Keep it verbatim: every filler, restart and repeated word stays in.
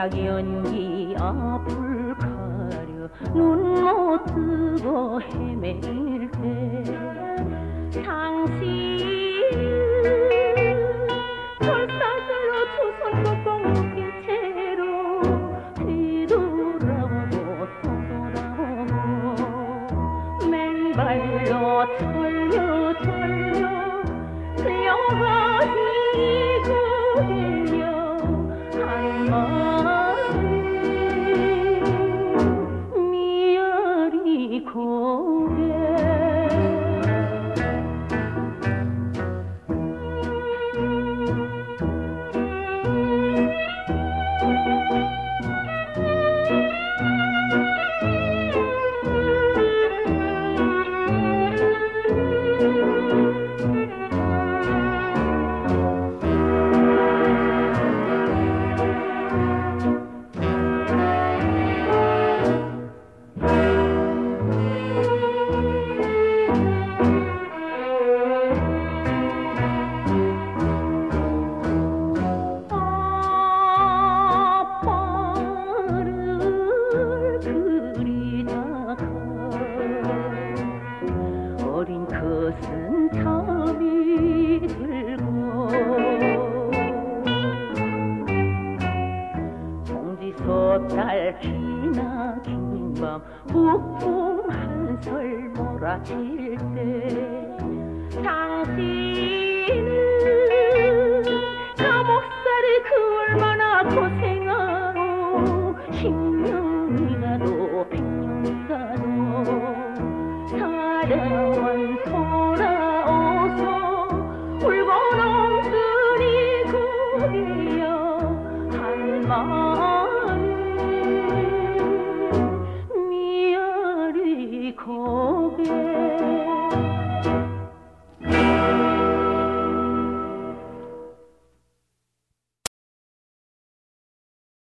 약 연기 앞을 가려 눈 못 뜨고 헤맬 때 당신은 철사슬로 두 손 꺾어 묶인 채로 뒤돌아오고 또 돌아오고 맨발로 털려 털려 끌려가지고 들려 한 마리 미아리 고개 어린 것은 탐이 들고 송지솥달 기나 긴밤 북풍 한설 몰아칠 때